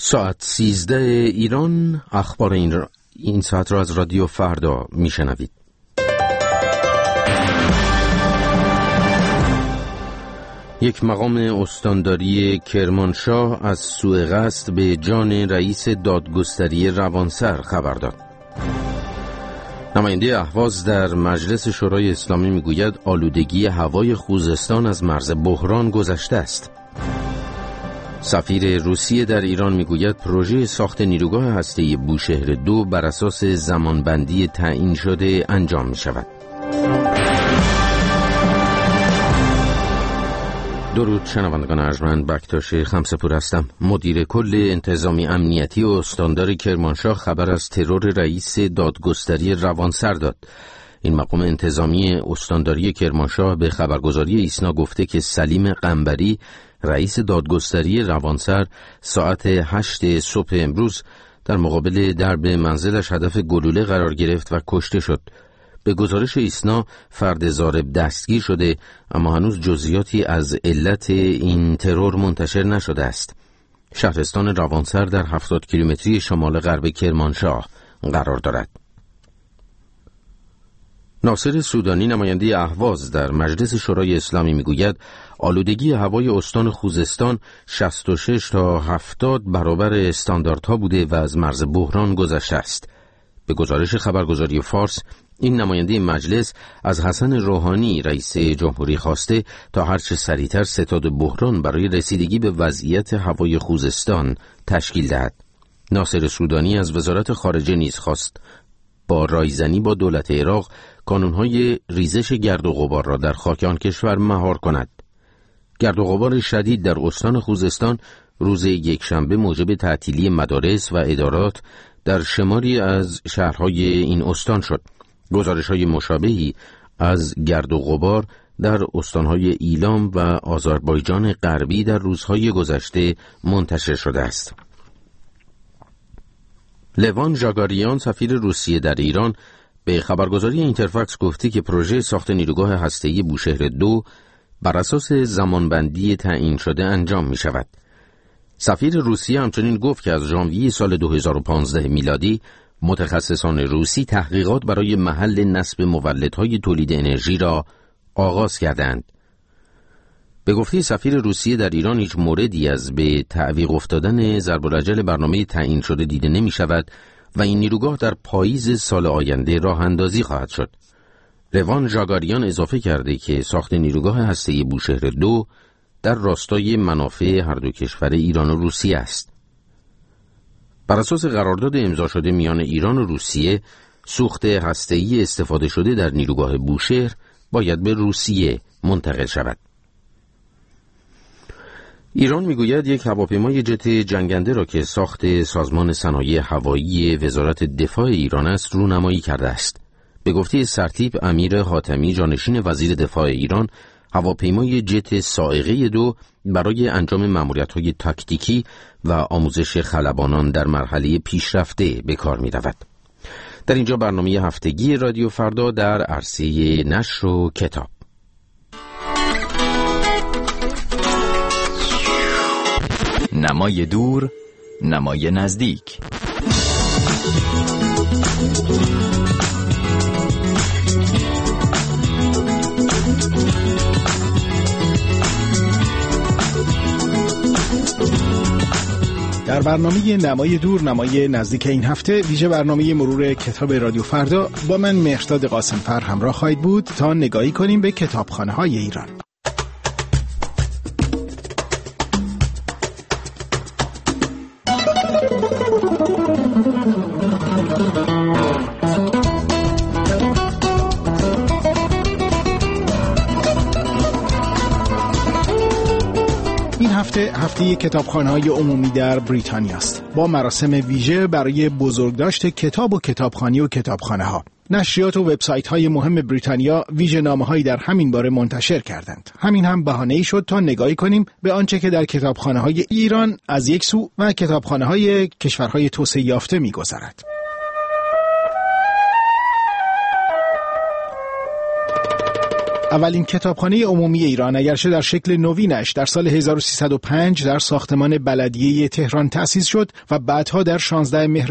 ساعت 13 ایران. اخبار این ساعت را از رادیو فردا میشنوید. یک مقام استانداری کرمانشاه از سوء قصد به جان رئیس دادگستری روانسر خبر داد. نماینده اهواز در مجلس شورای اسلامی میگوید آلودگی هوای خوزستان از مرز بحران گذشته است. سفیر روسیه در ایران میگوید پروژه ساخت نیروگاه هسته‌ای بوشهر 2 بر اساس زمانبندی تعیین شده انجام می شود. درود شنوندگان ارجمند، بکتاش خمسه‌پور هستم. مدیر کل انتظامی امنیتی و استاندار کرمانشاه خبر از ترور رئیس دادگستری روانسر داد. این مقام انتظامی استانداری کرمانشاه به خبرگزاری ایسنا گفته که سلیم قنبری رئیس دادگستری روانسر ساعت 8 صبح امروز در مقابل درب منزلش هدف گلوله قرار گرفت و کشته شد. به گزارش ایسنا فرد ضارب دستگیر شده، اما هنوز جزئیاتی از علت این ترور منتشر نشده است. شهرستان روانسر در 70 کیلومتری شمال غرب کرمانشاه قرار دارد. ناصر سودانی نماینده اهواز در مجلس شورای اسلامی میگوید آلودگی هوای استان خوزستان 66 تا 70 برابر استانداردها بوده و از مرز بحران گذشته است. به گزارش خبرگزاری فارس، این نماینده مجلس از حسن روحانی رئیس جمهوری خواسته تا هرچه سریعتر ستاد بحران برای رسیدگی به وضعیت هوای خوزستان تشکیل دهد. ناصر سودانی از وزارت خارجه نیز خواست با رایزنی با دولت عراق کانونهای ریزش گرد و غبار را در خاک آن کشور مهار کند. گرد و غبار شدید در استان خوزستان روز یکشنبه موجب تعطیلی مدارس و ادارات در شماری از شهرهای این استان شد. گزارش‌های مشابهی از گرد و غبار در استانهای ایلام و آذربایجان غربی در روزهای گذشته منتشر شده است. لوان ژاگاریان سفیر روسیه در ایران به خبرگزاری اینترفاکس گفته که پروژه ساخت نیروگاه هسته‌ای بوشهر 2 بر اساس زمانبندی تعیین شده انجام می شود. سفیر روسیه همچنین گفت که از ژانویه سال 2015 میلادی متخصصان روسی تحقیقات برای محل نصب مولدهای تولید انرژی را آغاز کردند. به گفته سفیر روسیه در ایران هیچ موردی از به تعویق افتادن ضرب الاجل برنامه تعیین شده دیده نمی شود و این نیروگاه در پاییز سال آینده راه اندازی خواهد شد. لوان ژاگاریان اضافه کرده که ساخت نیروگاه هسته‌ای بوشهر 2 در راستای منافع هر دو کشور ایران و روسیه است. بر اساس قرارداد امضا شده میان ایران و روسیه، سوخت هسته‌ای استفاده شده در نیروگاه بوشهر باید به روسیه منتقل شود. ایران میگوید یک هواپیمای جت جنگنده را که ساخت سازمان صنایع هوایی وزارت دفاع ایران است رونمایی کرده است. به گفته سرتیپ امیر حاتمی جانشین وزیر دفاع ایران، هواپیمای جت صاعقه 2 برای انجام ماموریت‌های تاکتیکی و آموزش خلبانان در مرحله پیشرفته به کار می‌رود. در اینجا برنامه هفتگی رادیو فردا در عرصه نشر و کتاب. نمای دور، نمای نزدیک. در برنامه نمای دور نمای نزدیک این هفته ویژه برنامه مرور کتاب رادیو فردا با من مهرداد قاسمفر همراه خواهید بود تا نگاهی کنیم به کتابخانه‌های ایران. هفته کتابخانه‌های عمومی در بریتانیا است، با مراسم ویژه برای بزرگداشت کتاب و کتابخوانی و کتابخانه‌ها. نشریات و وبسایت‌های مهم بریتانیا ویژه‌نامه‌هایی در همین باره منتشر کردند. همین هم بهانه‌ای شد تا نگاهی کنیم به آنچه که در کتابخانه‌های ایران از یک سو و کتابخانه‌های کشورهای توسعه یافته می‌گذرد. اولین کتابخانه عمومی ایران اگرچه در شکل نوینش در سال 1305 در ساختمان بلدیه تهران تأسیس شد و بعدها در 16 مهر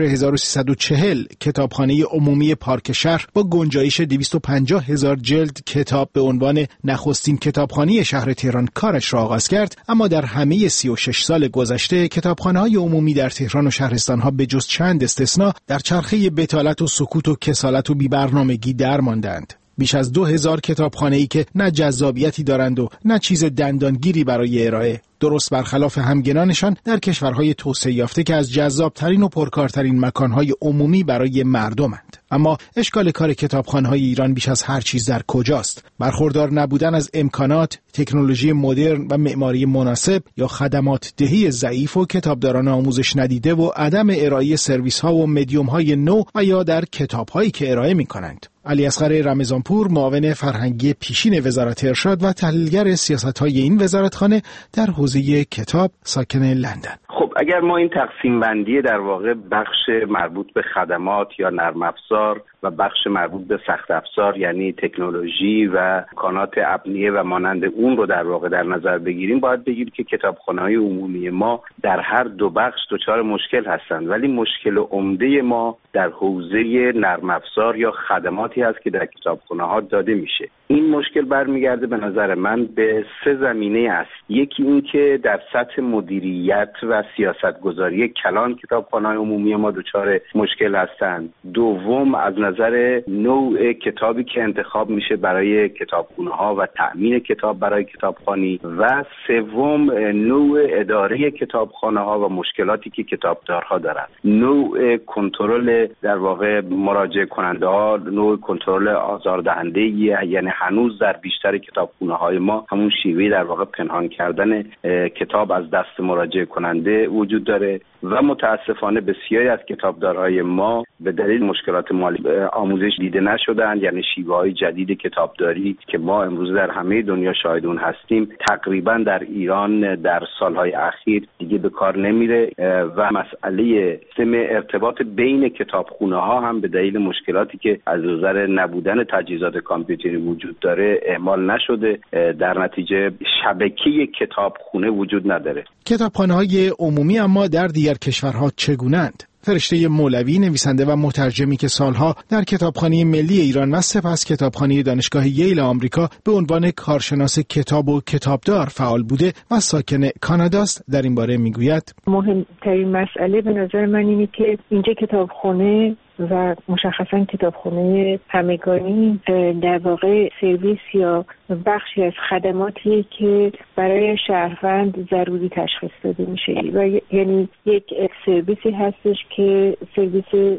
1340 کتابخانه عمومی پارک شهر با گنجایش 250,000 جلد کتاب به عنوان نخستین کتابخانه شهر تهران کارش را آغاز کرد، اما در همه 36 سال گذشته کتابخانه‌های عمومی در تهران و شهرستان‌ها به جز چند استثناء در چرخه بتالت و سکوت و کسالت و بی‌برنامگی درماندند. بیش از 2000 کتابخانه‌ای که نه جذابیتی دارند و نه چیز دندانگیری برای ارائه، درست برخلاف همگنانشان در کشورهای توسعه یافته که از جذابترین و پرکارترین مکانهای عمومی برای مردمند. اما اشکال کار کتابخانه‌های ایران بیش از هر چیز در کجاست؟ برخوردار نبودن از امکانات، تکنولوژی مدرن و معماری مناسب یا خدمات دهی ضعیف و کتابداران آموزش ندیده و عدم ارائه سرویس‌ها و مدیوم‌های نو و یا در کتاب‌هایی که ارائه می‌کنند. علیاصغر رمضانپور، معاون فرهنگی پیشین وزارت ارشاد و تحلیلگر سیاست‌های این وزارتخانه، در حوزه کتاب ساکن لندن. خب اگر ما این تقسیم بندی در واقع بخش مربوط به خدمات یا نرم افزار و بخش مربوط به سخت افزار یعنی تکنولوژی و امکانات ابنیه و مانند اون رو در واقع در نظر بگیریم، باید بگیم که کتابخانه‌های عمومی ما در هر دو بخش دچار مشکل هستند، ولی مشکل عمده ما در حوزه نرم افزار یا خدماتی هست که در کتابخانه‌ها داده میشه. این مشکل برمیگرده به نظر من به 3 زمینه است. یکی این که در سطح مدیریت و سیاستگذاری کلان کتابخانه‌های عمومی ما دچار مشکل هستند. دوم از نظر نوع کتابی که انتخاب میشه برای کتابخانه‌ها و تأمین کتاب برای کتابخوانی و سوم نوع اداره کتابخانه‌ها و مشکلاتی که کتابدارها دارند. نوع کنترل در واقع مراجعه کننده ها، نوع کنترل آزاردهنده، یعنی هنوز در بیشتر کتابخانه‌های ما همون شیوه در واقع پنهان کردن کتاب از دست مراجعه کننده وجود داره و متاسفانه بسیاری از کتابدارهای ما به دلیل مشکلات مالی آموزش دیده نشدند، یعنی شیوه‌های جدید کتابداری که ما امروز در همه دنیا شاهد اون هستیم تقریبا در ایران در سالهای اخیر دیگه به کار نمیره و مسئله سیستم ارتباط بین کتابخانه‌ها هم به دلیل مشکلاتی که از نظر نبودن تجهیزات کامپیوتری وجود داره اعمال نشده، در نتیجه شبکه کتابخانه وجود نداره. کتابخانه‌های عمومی اما در دیگر کشورها چگونه‌اند؟ فرشته مولوی، نویسنده و مترجمی که سالها در کتابخانه ملی ایران و سپس کتابخانه دانشگاه ییل آمریکا به عنوان کارشناس کتاب و کتابدار فعال بوده و ساکن کاناداست، در این باره میگوید: مهمترین مسئله به نظر من اینه که اینجا کتابخانه و مشخصا کتابخانه همگانی در واقع سرویس یا بخشی از خدماتیه که برای شهروند ضروری تشخیص داده میشه و یعنی یک سرویسی هستش که سرویس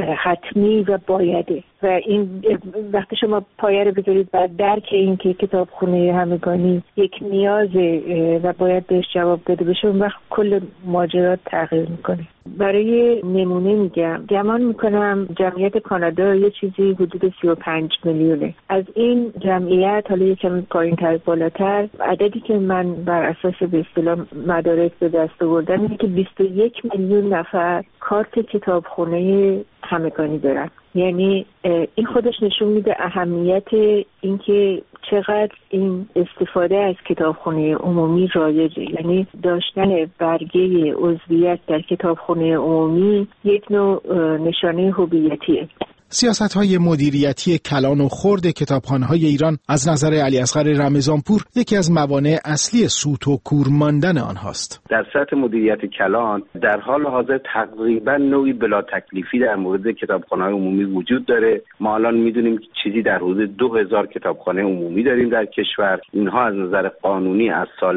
حتمی و بایده و این وقتی شما پایه رو بذارید بر درک این که کتابخانه همگانی یک نیازه و باید بهش جواب داده بشه، اون وقت کل ماجرا تغییر میکنه. برای نمونه میگم، گمان میکنم جمعیت کانادا یه چیزی حدود 35 میلیونه. از این جمعیت، حالا یکم پایین‌تر بالاتر، عددی که من بر اساس به اصطلاح مدارک به دست آوردم اینه که 21 میلیون نفر کارت کتابخانه همگانی دارن. یعنی این خودش نشون میده اهمیت اینکه چقدر این استفاده از کتابخانه عمومی رایجه. یعنی داشتن برگه عضویت در کتابخانه عمومی یک نوع نشانه هویتیه. سیاست‌های مدیریتی کلان و خرد کتابخانه‌های ایران از نظر علیاصغر رمضانپور یکی از موانع اصلی سوت و کور ماندن آنهاست. در سطح مدیریت کلان در حال حاضر تقریبا نوعی بلا تکلیفی در مورد کتابخانه‌های عمومی وجود داره. ما الان می‌دونیم که چیزی در حدود 2000 کتابخانه عمومی داریم در کشور. اینها از نظر قانونی از سال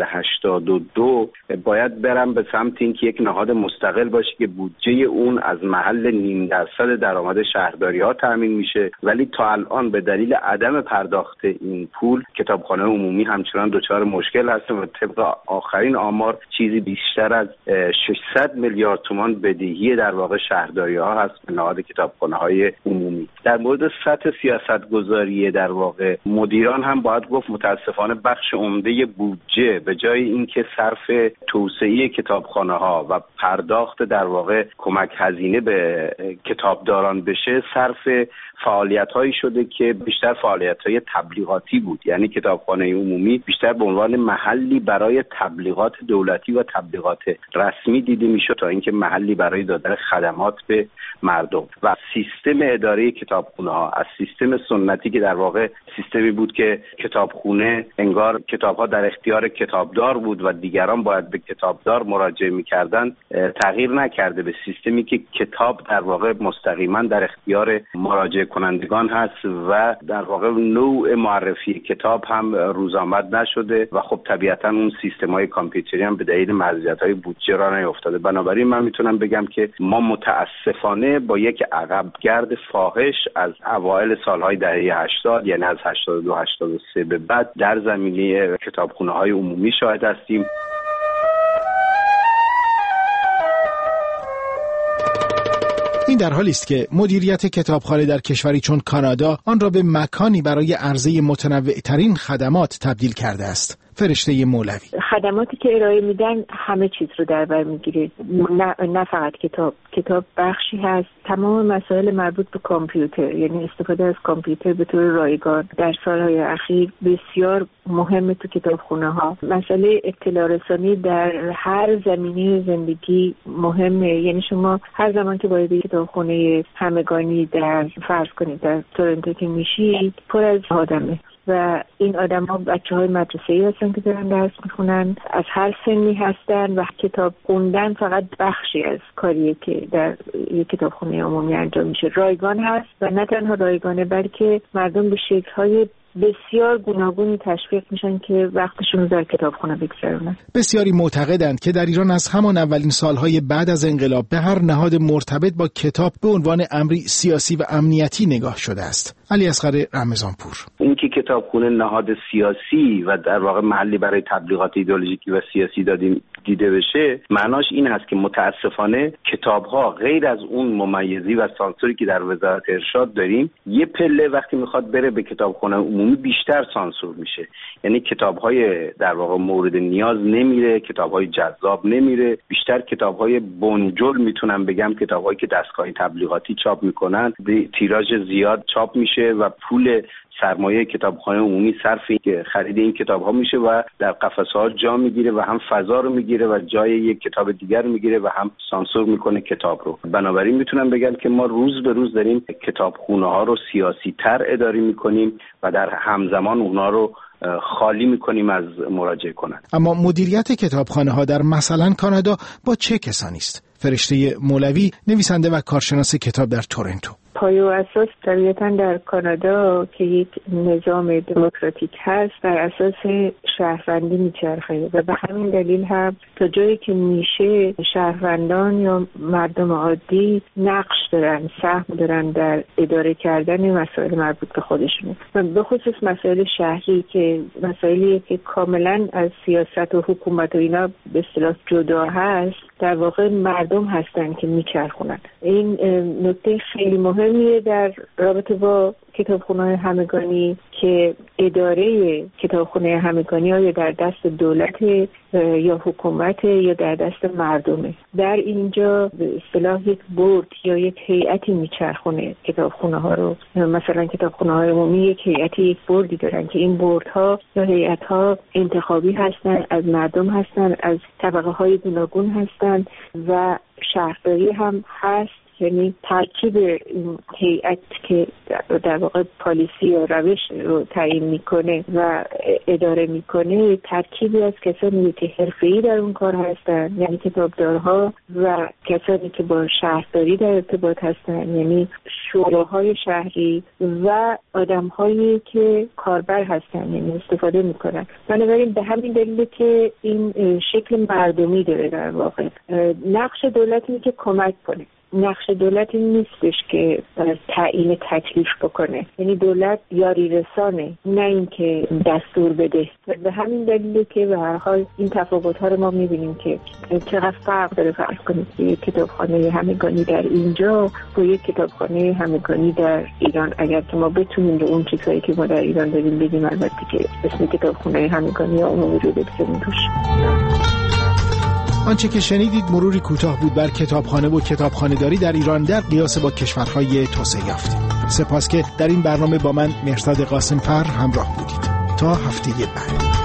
82 باید برن به سمت اینکه یک نهاد مستقل باشه که بودجه اون از محل 0.5% درآمد شهرداری تامین میشه، ولی تا الان به دلیل عدم پرداخت این پول کتابخانه عمومی همچنان دچار مشکل هست و طبق آخرین آمار چیزی بیشتر از 600 میلیارد تومان بدهی در واقع شهرداری ها هست به نهاد کتابخانه های عمومی. در مورد سطح سیاست گذاری در واقع مدیران هم باید گفت متاسفانه بخش عمده بودجه به جای اینکه صرف توسعه کتابخانه ها و پرداخت در واقع کمک هزینه به کتابداران بشه، صرف صرف فعالیت‌هایی شده که بیشتر فعالیت‌های تبلیغاتی بود. یعنی کتابخانه عمومی بیشتر به عنوان محلی برای تبلیغات دولتی و تبلیغات رسمی دیده میشد تا اینکه محلی برای دادن خدمات به مردم. و سیستم اداره کتابخونه‌ها از سیستم سنتی که در واقع سیستمی بود که کتابخونه انگار کتاب‌ها در اختیار کتابدار بود و دیگران باید به کتابدار مراجعه می‌کردند، تغییر نکرده به سیستمی که کتاب در واقع مستقیما در اختیار مراجعه کنندگان هست و در واقع نوع معرفی کتاب هم روزآمد نشده و خب طبیعتاً اون سیستم‌های کامپیوتری هم به دلیل محدودیت‌های بودجه راه نیفتاده. بنابراین من میتونم بگم که ما متاسفانه با یک عقبگرد فاحش از اوایل سال‌های دهه 80 یعنی از 82 83 به بعد در زمینه کتابخانه‌های عمومی شاهد هستیم. این در حالی است که مدیریت کتابخانه در کشوری چون کانادا آن را به مکانی برای عرضه متنوع‌ترین خدمات تبدیل کرده است. فرشته مولوی: خدماتی که ارائه میدن همه چیز رو در بر میگیره، نه فقط کتاب بخشی هست. تمام مسائل مربوط به کامپیوتر، یعنی استفاده از کامپیوتر به طور رایگان در سالهای اخیر بسیار مهمه تو کتابخونه ها. مسئله اطلاع رسانی در هر زمینه زندگی مهمه. یعنی شما هر زمان که وارد کتابخونه همگانی در فرض کنید در تورنتو که میشید، پر از آدمه و این آدم‌ها بچه‌های مدرسه‌ای هستن که دارن درس می‌خونن، از هر سنی هستن و کتاب خوندن فقط بخشی از کاریه که در یک کتابخانه عمومی انجام میشه. رایگان هست و نه تنها رایگانه بلکه مردم به شکل‌های بسیار گوناگونی تشویق میشن که وقتشون رو در کتابخونه بگذرونن. بسیاری معتقدند که در ایران از همان اولین سالهای بعد از انقلاب به هر نهاد مرتبط با کتاب به عنوان امری سیاسی و امنیتی نگاه شده است. علی اصغر رمضانپور: این که کتابخونه نهاد سیاسی و در واقع محلی برای تبلیغات ایدئولوژیکی و سیاسی دیده بشه، معناش این هست که متاسفانه کتاب‌ها غیر از اون ممیزی و سانسوری که در وزارت ارشاد داریم، یه پله وقتی میخواد بره به کتابخونه عمومی بیشتر سانسور میشه. یعنی کتاب‌های در واقع مورد نیاز نمیره، کتاب‌های جذاب نمیره، بیشتر کتاب‌های بنجل میتونم بگم، کتاب‌هایی که دستگاه تبلیغاتی چاپ میکنن، به تیراژ زیاد چاپ میشه و پول سرمایه کتابخانه عمومی صرف خرید این کتاب‌ها میشه و در قفسه‌ها جا میگیره و هم فضا رو میگیره و جای یک کتاب دیگر میگیره و هم سانسور میکنه کتاب رو. بنابراین میتونم بگم که ما روز به روز داریم کتابخونه‌ها رو سیاسی‌تر اداره میکنیم و در همزمان اونها رو خالی میکنیم از مراجعه کنند. اما مدیریت کتابخانه‌ها در مثلا کانادا با چه کسانی است؟ فرشته مولوی، نویسنده و کارشناس کتاب در تورنتو: پایه و اساس طبیعتاً در کانادا که یک نظام دموکراتیک هست بر اساس شهروندی میچرخه و به همین دلیل هم تا جایی که میشه شهروندان یا مردم عادی نقش دارن، سهم دارن در اداره کردن مسائل مربوط به خودشون و به خصوص مسائل شهری که مسائلی که کاملاً از سیاست و حکومت و اینا به اصطلاح جدا هست، در واقع مردم هستن که میچرخونن. این نکته خیلی مهمیه در رابطه با کتابخانه همگانی که اداره کتابخانه همگانی یا در دست دولت یا حکومت یا در دست مردمه. در اینجا به اصطلاح یک بورد یا یک هیئتی میچرخونه کتابخانه ها رو. مثلا کتابخانه های عمومی یک هیئتی، یک بوردی دارن که این بوردها یا هیئت ها انتخابی هستن، از مردم هستن، از طبقه های گوناگون هستن و شهرداری هم هست. یعنی ترکیب این هیئت که در واقع پالیسی یا روش رو تعیین میکنه و اداره میکنه، ترکیبی از کسانی که حرفه‌ای در اون کار هستن، یعنی کتابدارها، و کسانی که با شهرداری در ارتباط هستن، یعنی شوراهای شهری، و آدم‌هایی که کاربر هستن، یعنی استفاده میکنن. بنابراین به همین دلیل که این شکل مردمی داره در واقع. نقش دولت اینه که کمک کنه. نقش دولت این نیستش که تعیین تکلیف بکنه، یعنی دولت یاری رسانه، نه اینکه دستور بده. و به همین دلیله که به هر حال این تفاوت‌ها رو ما می‌بینیم که چقدر فرق داره. فرض کنید یک کتابخانه همگانی در اینجا با یک کتابخانه همگانی در ایران، اگر که ما بتونیم به اون چیزایی که ما در ایران داریم بگیم، البته که اسم کتابخانه همگانی یا عمومی رو بگذاریم توش. آنچه که شنیدید مروری کوتاه بود بر کتابخانه و کتابخانه‌داری در ایران در قیاس با کشورهای توسعه یافته. سپاس که در این برنامه با من مهرزاد قاسم‌فر همراه بودید. تا هفته بعد.